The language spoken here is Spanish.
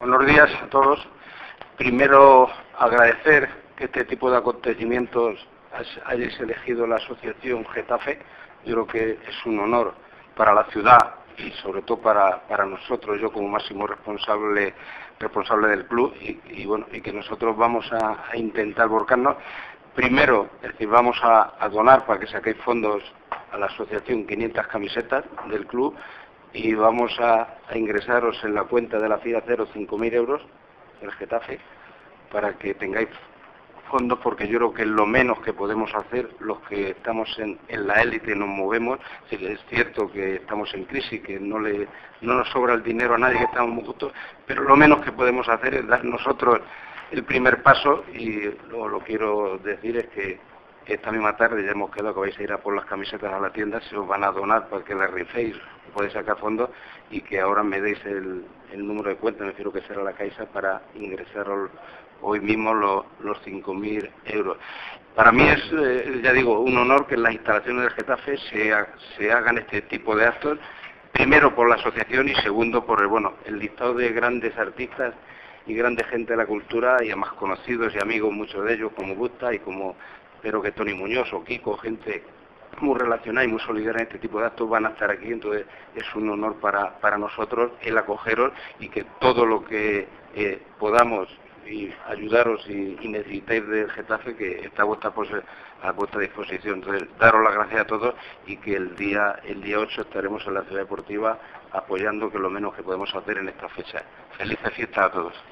Buenos días a todos. Primero, agradecer que este tipo de acontecimientos hayáis elegido la asociación Getafe. Yo creo que es un honor para la ciudad y sobre todo para nosotros, yo como máximo responsable del club, y que nosotros vamos a intentar volcarnos. Primero, es decir, vamos a donar para que saquéis fondos a la asociación 500 camisetas del club, y vamos a ingresaros en la cuenta de la FIA 5.000 euros del Getafe para que tengáis fondos, porque yo creo que es lo menos que podemos hacer los que estamos en la élite, nos movemos. Sí, es cierto que estamos en crisis, que no nos sobra el dinero a nadie, que estamos muy justos, pero lo menos que podemos hacer es dar nosotros el primer paso. Y lo quiero decir es que esta misma tarde ya hemos quedado que vais a ir a por las camisetas a la tienda, se os van a donar para que las riféis, podéis sacar fondos, y que ahora me deis el número de cuenta, me refiero que será la Caixa, para ingresar hoy mismo los 5.000 euros. Para mí es, ya digo, un honor que en las instalaciones del Getafe se hagan este tipo de actos, primero por la asociación y segundo por el listado de grandes artistas y grande gente de la cultura, y además conocidos y amigos, muchos de ellos, como Busta y como, espero que Tony Muñoz o Kiko, gente muy relacionada y muy solidaria en este tipo de actos, van a estar aquí. Entonces es un honor para nosotros el acogeros, y que todo lo que podamos y ayudaros y necesitáis del Getafe, que está a vuestra disposición. Entonces, daros las gracias a todos, y que el día 8 estaremos en la Ciudad Deportiva apoyando, que es lo menos que podemos hacer en esta fecha. Felices fiestas a todos.